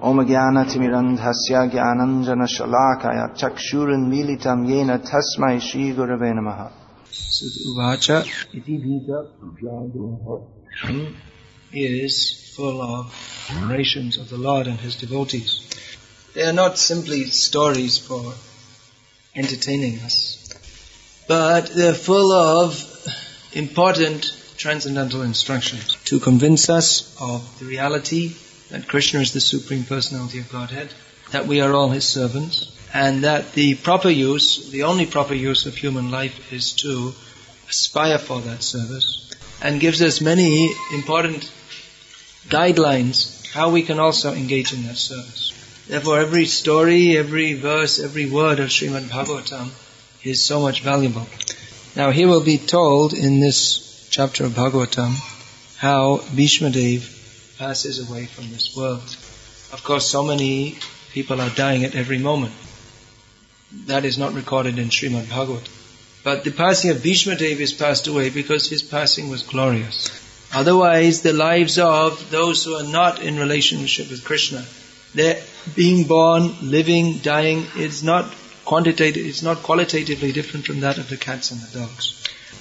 Om Jnana-timirandhasya Jnananjana-shalakaya Chakshuranmilitam Yena Tasmai Shri Gurave Namaha. Uvacha iti bhita pujadu is full of narrations of the Lord and His devotees. They are not simply stories for entertaining us, but they're full of important transcendental instructions to convince us of the reality that Krishna is the Supreme Personality of Godhead, that we are all His servants, and that the proper use, the only proper use of human life is to aspire for that service, and gives us many important guidelines how we can also engage in that service. Therefore, every story, every verse, every word of Srimad Bhagavatam is so much valuable. Now, here we'll be told in this chapter of Bhagavatam how Bhishma Dev passes away from this world. Of course, so many people are dying at every moment. That is not recorded in Srimad Bhagavatam. But the passing of Bhishma Dev is passed away because his passing was glorious. Otherwise, the lives of those who are not in relationship with Krishna, their being born, living, dying, it's not qualitatively different from that of the cats and the dogs.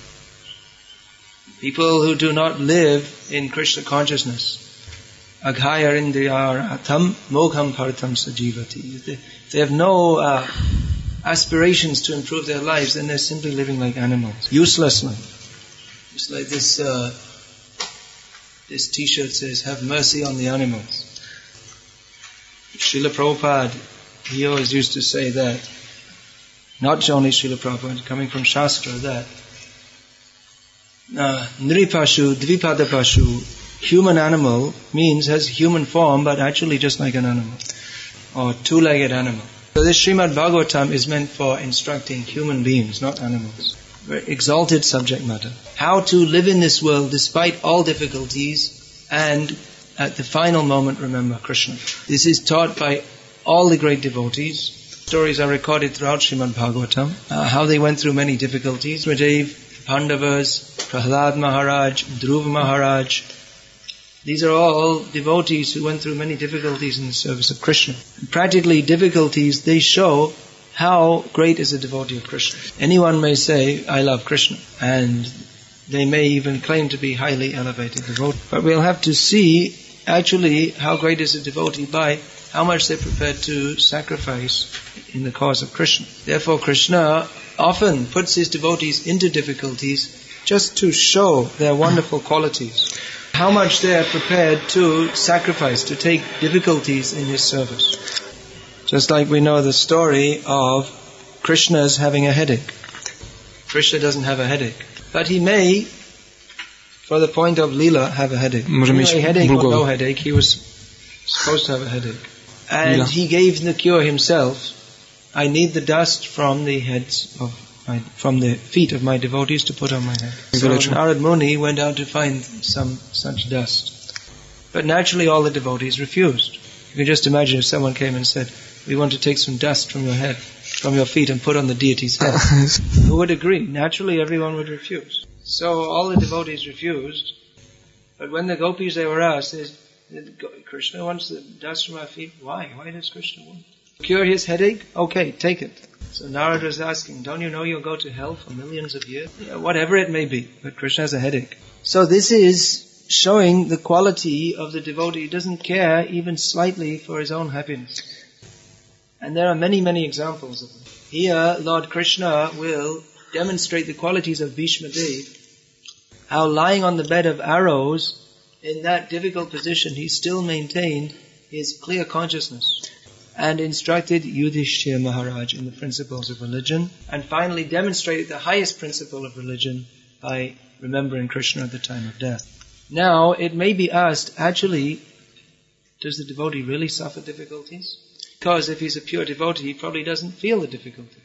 People who do not live in Krishna consciousness, aghaya indriyaratam mogham partam sajivati. They have no aspirations to improve their lives, then they're simply living like animals, uselessly. It's like this t-shirt says, "Have mercy on the animals." Srila Prabhupada, he always used to say that, not only Srila Prabhupada, coming from Shastra, that Nripashu, Dvipadapashu, human animal means has human form, but actually just like an animal, or two-legged animal. So this Srimad Bhagavatam is meant for instructing human beings, not animals. Very exalted subject matter. How to live in this world despite all difficulties and at the final moment remember Krishna. This is taught by all the great devotees. Stories are recorded throughout Srimad Bhagavatam, how they went through many difficulties. Rajiv, Pandavas, Prahlad Maharaj, Dhruva Maharaj. These are all devotees who went through many difficulties in the service of Krishna. And practically difficulties, they show how great is a devotee of Krishna. Anyone may say, "I love Krishna," and they may even claim to be highly elevated devotee. But we'll have to see actually how great is a devotee by how much they're prepared to sacrifice in the cause of Krishna. Therefore, Krishna often puts his devotees into difficulties just to show their wonderful qualities. How much they are prepared to sacrifice, to take difficulties in his service. Just like we know the story of Krishna's having a headache. Krishna doesn't have a headache. But he may, for the point of Leela, have a headache. A headache or no headache, he was supposed to have a headache. And he gave the cure himself. I need the dust from the from the feet of my devotees to put on my head. So Narad Muni went out to find some such dust. But naturally all the devotees refused. You can just imagine if someone came and said, "We want to take some dust from your head, from your feet and put on the deity's head." Who would agree? Naturally everyone would refuse. So all the devotees refused. But when the gopis, they were asked, "Krishna wants the dust from our feet." Why? Why does Krishna want it? Cure his headache? Okay, take it. So Narad was asking, "Don't you know you'll go to hell for millions of years?" Yeah, whatever it may be, but Krishna has a headache. So this is showing the quality of the devotee. He doesn't care even slightly for his own happiness. And there are many, many examples of them. Here, Lord Krishna will demonstrate the qualities of Bhishma Dev, how lying on the bed of arrows, in that difficult position, he still maintained his clear consciousness and instructed Yudhishthira Maharaj in the principles of religion, and finally demonstrated the highest principle of religion by remembering Krishna at the time of death. Now, it may be asked, actually, does the devotee really suffer difficulties? Because if he's a pure devotee, he probably doesn't feel the difficulty.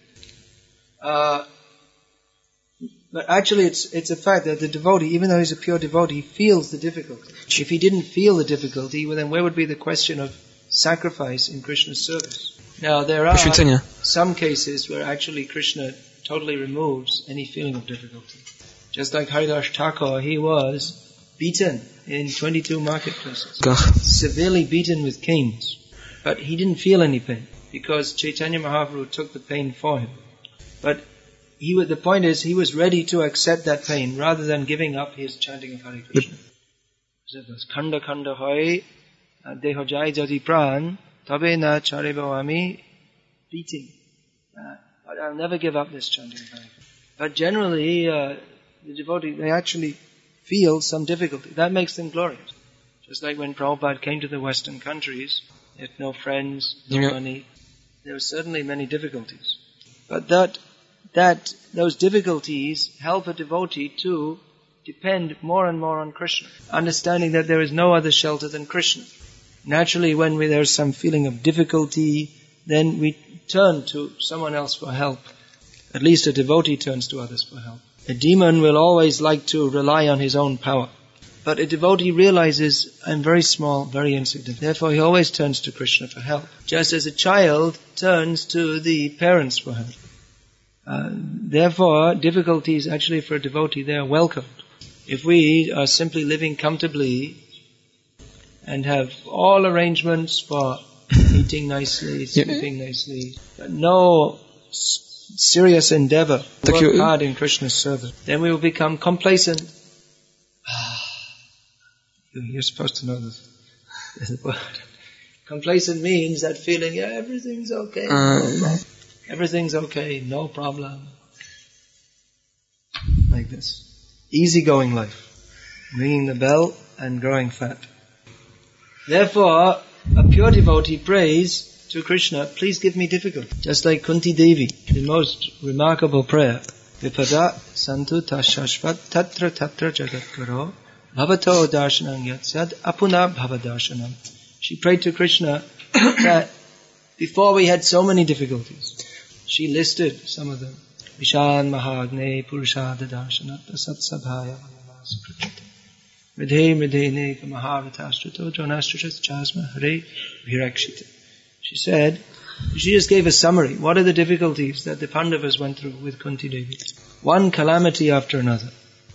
But actually, it's a fact that the devotee, even though he's a pure devotee, feels the difficulty. If he didn't feel the difficulty, well, then where would be the question of sacrifice in Krishna's service? Now, there are some cases where actually Krishna totally removes any feeling of difficulty. Just like Haridas Thakur, he was beaten in 22 marketplaces, severely beaten with canes. But he didn't feel any pain because Chaitanya Mahaprabhu took the pain for him. But the point is, he was ready to accept that pain rather than giving up his chanting of Hare Krishna. Khanda khanda hoy deho jai jadi pran tabe na chare bhavami beating. But I'll never give up this chanting of Hare Krishna. But generally, the devotee, they actually feel some difficulty. That makes them glorious. Just like when Prabhupada came to the Western countries, he had no friends, no money. There were certainly many difficulties. But those difficulties help a devotee to depend more and more on Krishna, understanding that there is no other shelter than Krishna. Naturally, when there's some feeling of difficulty, then we turn to someone else for help. At least a devotee turns to others for help. A demon will always like to rely on his own power. But a devotee realizes, I'm very small, very insignificant. Therefore, he always turns to Krishna for help. Just as a child turns to the parents for help. Therefore, difficulties actually for a devotee, they are welcomed. If we are simply living comfortably and have all arrangements for eating nicely, sleeping nicely, but no serious endeavor to work hard in Krishna's service, then we will become complacent. You're supposed to know this word. Complacent means that feeling, everything's okay. Everything's okay, no problem. Like this. Easygoing life. Ringing the bell and growing fat. Therefore, a pure devotee prays to Krishna, please give me difficulty. Just like Kunti Devi, the most remarkable prayer. Vipada santu tashashvat tatra tatra jagatkaro bhavato darshanam yatsad apuna bhavadarshanam. She prayed to Krishna that before we had so many difficulties, she listed some of them. Vishan Mahagne Purushada Darshanata Satsabhaya Vanavasa Mridhe Mridhe Neka Mahavatastruto Jonastrutas Chasma Hare Virakshita. She said, she just gave a summary. What are the difficulties that the Pandavas went through with Kunti Devi? One calamity after another.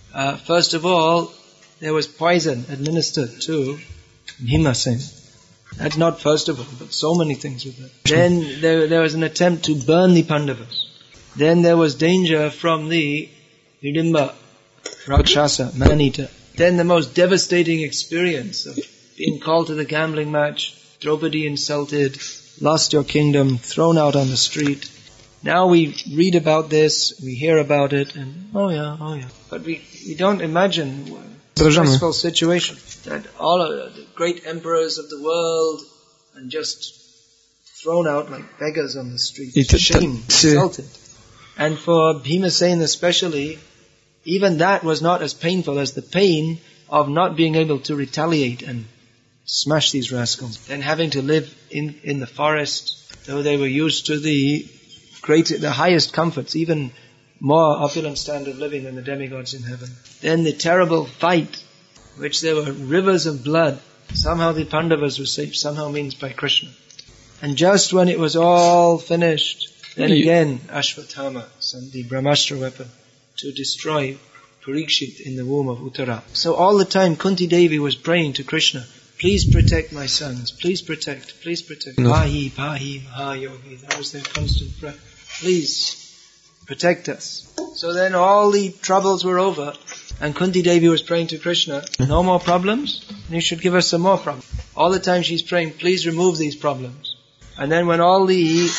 First of all, there was poison administered to Bhimasen. That's not first of all, but so many things with that. Then there was an attempt to burn the Pandavas. Then there was danger from the Hidimba, Rakshasa, man-eater. Then the most devastating experience of being called to the gambling match, Draupadi insulted, lost your kingdom, thrown out on the street. Now we read about this, we hear about it, and oh yeah. But we don't imagine the stressful situation that all of the great emperors of the world and just thrown out like beggars on the street, shamed, insulted. And for Bhimasen especially, even that was not as painful as the pain of not being able to retaliate and smash these rascals. Then having to live in the forest, though they were used to the highest comforts, even more opulent standard of living than the demigods in heaven. Then the terrible fight, which there were rivers of blood. Somehow the Pandavas were saved, somehow means by Krishna. And just when it was all finished, then again Ashwatthama sent the Brahmastra weapon to destroy Parikshit in the womb of Uttara. So all the time Kunti Devi was praying to Krishna, please protect my sons, please protect. Pahi, Pahi, Mahayogi. That was their constant prayer. Please protect us. So then all the troubles were over, and Kunti Devi was praying to Krishna, no more problems, and you should give us some more problems. All the time she's praying, please remove these problems. And then when all the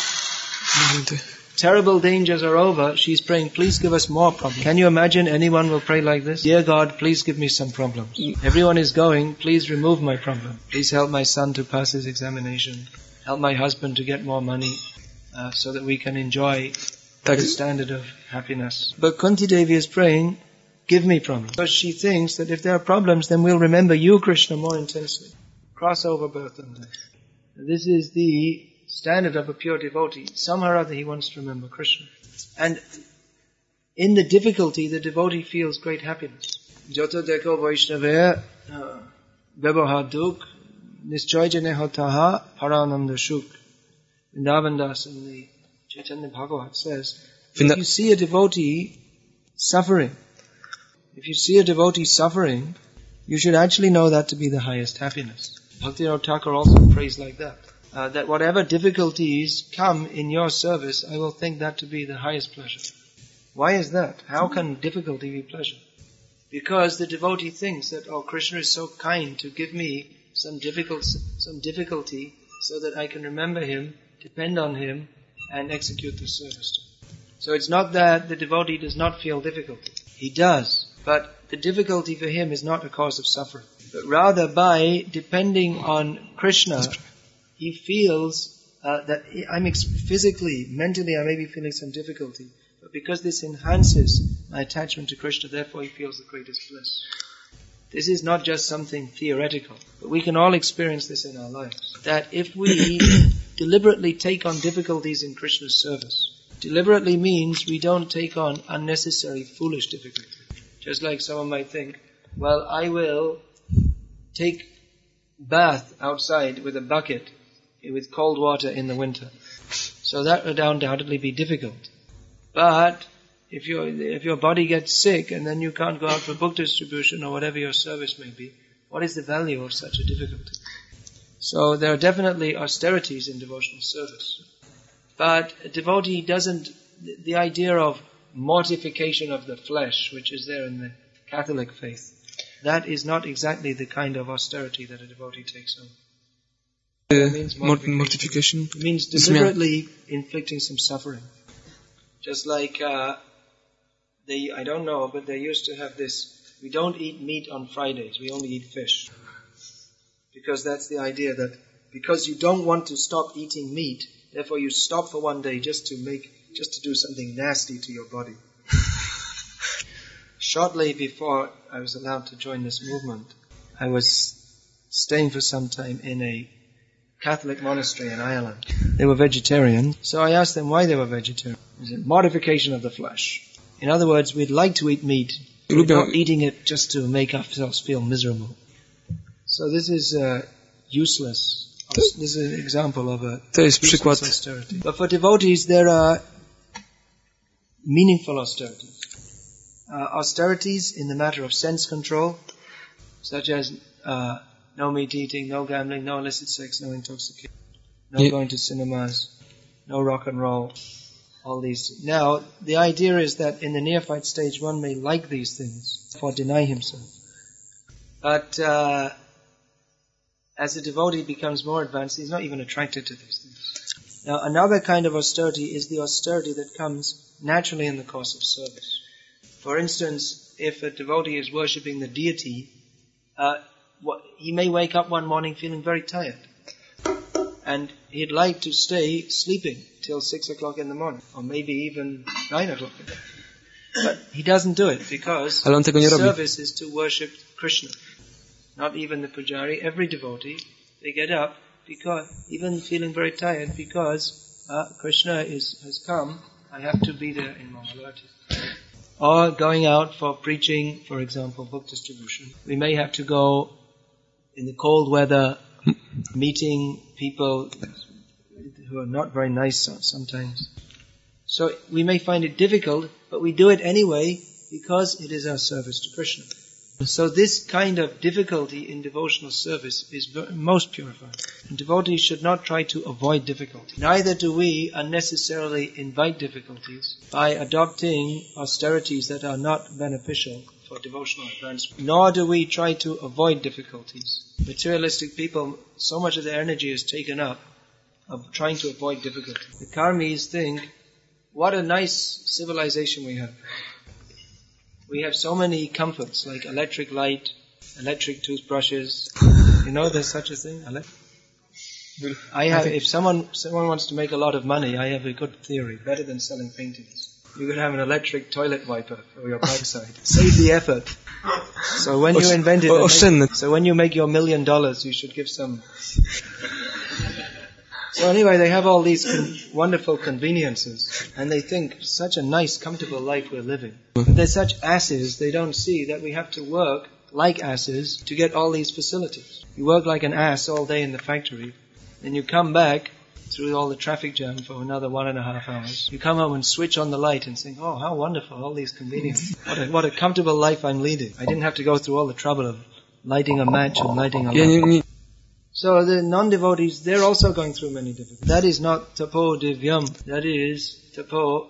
terrible dangers are over, she's praying, please give us more problems. Can you imagine anyone will pray like this? Dear God, please give me some problems. Everyone is going, please remove my problem. Please help my son to pass his examination. Help my husband to get more money, so that we can enjoy the standard of happiness. But Kunti Devi is praying, give me problems. Because she thinks that if there are problems, then we'll remember you, Krishna, more intensely. Cross over birth and death. This is the standard of a pure devotee. Somehow or other he wants to remember Krishna. And in the difficulty, the devotee feels great happiness. Jota deko Vaishnava Vyabhaduk Nischoy Jane Hotaha Parananda Shuk. Vrindavan Das in the Chaitanya Bhagavat says, if you see a devotee suffering, you should actually know that to be the highest happiness. Bhaktivinoda Thakur also prays like that. that whatever difficulties come in your service, I will think that to be the highest pleasure. Why is that? How can difficulty be pleasure? Because the devotee thinks that, oh, Krishna is so kind to give me some difficulty so that I can remember him, depend on him, and execute the service to him. So it's not that the devotee does not feel difficulty. He does. But the difficulty for him is not a cause of suffering. But rather by depending on Krishna, he feels that I'm physically, mentally I may be feeling some difficulty. But because this enhances my attachment to Krishna, therefore he feels the greatest bliss. This is not just something theoretical, but we can all experience this in our lives. That if we deliberately take on difficulties in Krishna's service, deliberately means we don't take on unnecessary foolish difficulties. Just like someone might think, well, I will take bath outside with a bucket with cold water in the winter. So that would undoubtedly be difficult. But if your body gets sick and then you can't go out for book distribution or whatever your service may be, what is the value of such a difficulty? So there are definitely austerities in devotional service. But a devotee doesn't, the idea of mortification of the flesh, which is there in the Catholic faith, that is not exactly the kind of austerity that a devotee takes on. It means mortification. It means deliberately inflicting some suffering. Just like I don't know, but they used to have this, we don't eat meat on Fridays, we only eat fish. Because that's the idea that because you don't want to stop eating meat, therefore you stop for one day just to do something nasty to your body. Shortly before I was allowed to join this movement, I was staying for some time in a Catholic monastery in Ireland. They were vegetarian, so I asked them why they were vegetarian. It was mortification of the flesh. In other words, we'd like to eat meat, but we're not eating it just to make ourselves feel miserable. So this is useless. This is an example of a useless austerity. But for devotees, there are meaningful austerities. Austerities in the matter of sense control, such as no meat eating, no gambling, no illicit sex, no intoxication, no going to cinemas, no rock and roll, all these. Now, the idea is that in the neophyte stage, one may like these things, or deny himself. But as the devotee becomes more advanced, he's not even attracted to these things. Now, another kind of austerity is the austerity that comes naturally in the course of service. For instance, if a devotee is worshipping the deity, he may wake up one morning feeling very tired. And he'd like to stay sleeping till 6 o'clock in the morning, or maybe even 9 o'clock in the morning. But he doesn't do it because the service is to worship Krishna. Not even the pujari, every devotee, they get up because, even feeling very tired, because Krishna has come, I have to be there in Mangalarti. Or going out for preaching, for example, book distribution. We may have to go in the cold weather, meeting people who are not very nice sometimes. So we may find it difficult, but we do it anyway because it is our service to Krishna. So this kind of difficulty in devotional service is most purifying. And devotees should not try to avoid difficulty. Neither do we unnecessarily invite difficulties by adopting austerities that are not beneficial for devotional advancement. Nor do we try to avoid difficulties. Materialistic people, so much of their energy is taken up of trying to avoid difficulty. The karmis think, what a nice civilization we have. We have so many comforts like electric light, electric toothbrushes. You know there's such a thing? If someone wants to make a lot of money, I have a good theory, better than selling paintings. You could have an electric toilet wiper for your backside. Save the effort. So when you invent it, so when you make your $1 million, you should give some. So anyway, they have all these wonderful conveniences, and they think such a nice, comfortable life we're living. But they're such asses, they don't see that we have to work like asses to get all these facilities. You work like an ass all day in the factory, then you come back through all the traffic jam for another 1.5 hours. You come home and switch on the light and think, oh, how wonderful, all these conveniences. What a comfortable life I'm leading. I didn't have to go through all the trouble of lighting a match and lighting a lamp. So the non-devotees, they're also going through many difficulties. That is not tapo divyam. That is tapa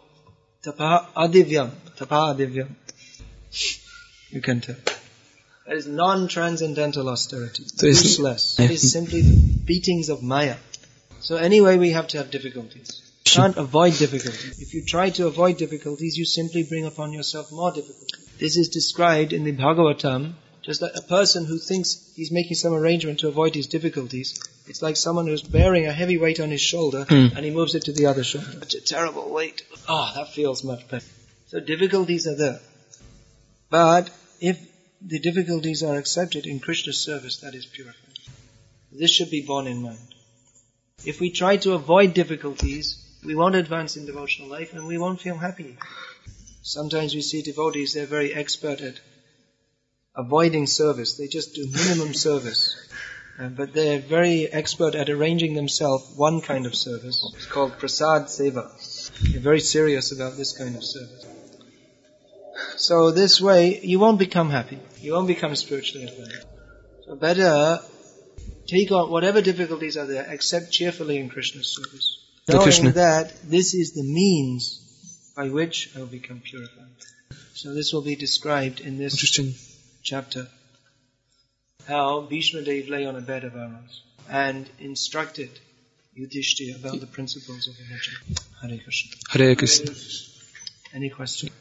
adivyam. You can tell. That is non-transcendental austerity. Useless. It is simply the beatings of Maya. So anyway, we have to have difficulties. You can't avoid difficulties. If you try to avoid difficulties, you simply bring upon yourself more difficulties. This is described in the Bhagavatam, just like a person who thinks he's making some arrangement to avoid his difficulties. It's like someone who's bearing a heavy weight on his shoulder and he moves it to the other shoulder. It's a terrible weight. That feels much better. So difficulties are there. But if the difficulties are accepted in Krishna's service, that is purified. This should be borne in mind. If we try to avoid difficulties, we won't advance in devotional life and we won't feel happy. Sometimes we see devotees, they're very expert at avoiding service. They just do minimum service. But they're very expert at arranging themselves one kind of service. It's called prasad seva. They're very serious about this kind of service. So this way, you won't become happy. You won't become spiritually advanced. So better take on whatever difficulties are there, accept cheerfully in Krishna's service. Knowing that this is the means by which I will become purified. So this will be described in this chapter. How Bhishma Dev lay on a bed of arrows and instructed Yudhishthira about the principles of religion. Hare Krishna. Hare Krishna. Any question?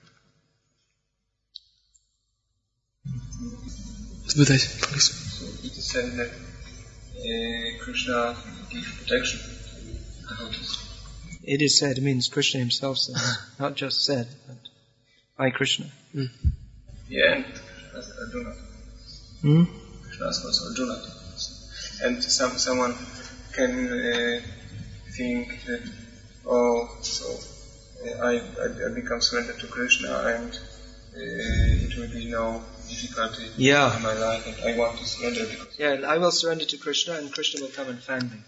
Spytajcie, please. So it is said that Krishna gives protection. It is said, it means Krishna himself said, not just said, but by Krishna. Yeah, and Arjuna. Krishna asked also Arjuna. And someone can think that, I become surrendered to Krishna and it will be no difficulty in my life and I want to surrender because... Yeah, I will surrender to Krishna and Krishna will come and fan me.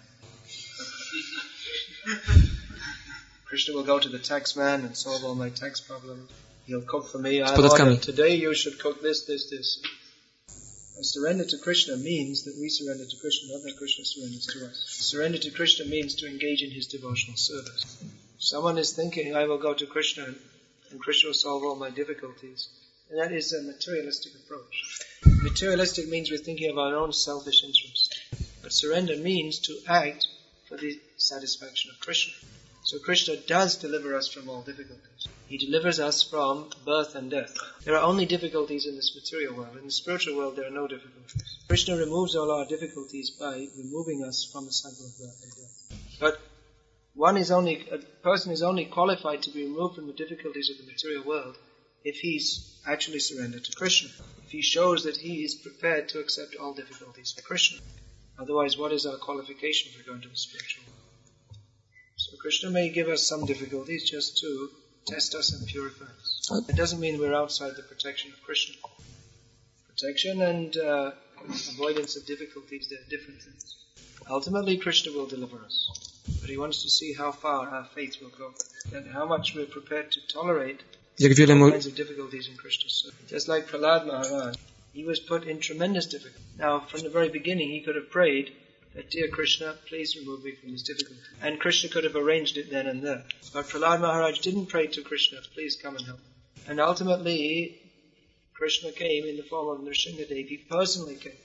Krishna will go to the tax man and solve all my tax problems. He'll cook for me. Today you should cook this. And surrender to Krishna means that we surrender to Krishna, not that Krishna surrenders to us. Surrender to Krishna means to engage in his devotional service. If someone is thinking, I will go to Krishna and Krishna will solve all my difficulties, and that is a materialistic approach. Materialistic means we're thinking of our own selfish interest. But surrender means to act for the satisfaction of Krishna. So Krishna does deliver us from all difficulties. He delivers us from birth and death. There are only difficulties in this material world. In the spiritual world there are no difficulties. Krishna removes all our difficulties by removing us from the cycle of birth and death. But a person is only qualified to be removed from the difficulties of the material world if he's actually surrendered to Krishna. If he shows that he is prepared to accept all difficulties for Krishna. Otherwise, what is our qualification for going to the spiritual world? So Krishna may give us some difficulties just to test us and purify us. It doesn't mean we're outside the protection of Krishna. Protection and avoidance of difficulties, they're different things. Ultimately, Krishna will deliver us. But he wants to see how far our faith will go. And how much we're prepared to tolerate all kinds of difficulties in Krishna's service. Just like Prahlad Maharaj, he was put in tremendous difficulty. Now, from the very beginning, he could have prayed that, dear Krishna, please remove me from this difficulty. And Krishna could have arranged it then and there. But Prahlad Maharaj didn't pray to Krishna, please come and help me. And ultimately, Krishna came in the form of Nrsimhadev. He personally came.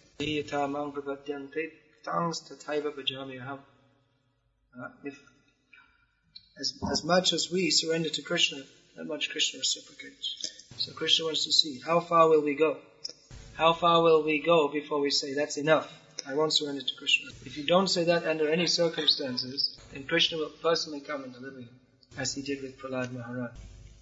As much as we surrender to Krishna, that much Krishna reciprocates. So Krishna wants to see, how far will we go? How far will we go before we say, that's enough, I won't surrender to Krishna? If you don't say that under any circumstances, then Krishna will personally come and deliver you, as he did with Prahlad Maharaj.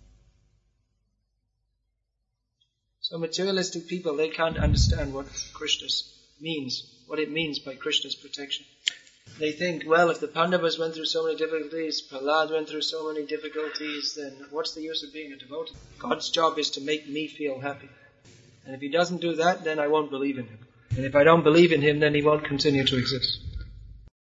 So materialistic people, they can't understand what Krishna means, what it means by Krishna's protection. They think, well, if the Pandavas went through so many difficulties, Prahlad went through so many difficulties, then what's the use of being a devotee? God's job is to make me feel happy. And if he doesn't do that, then I won't believe in him. And if I don't believe in him, then he won't continue to exist.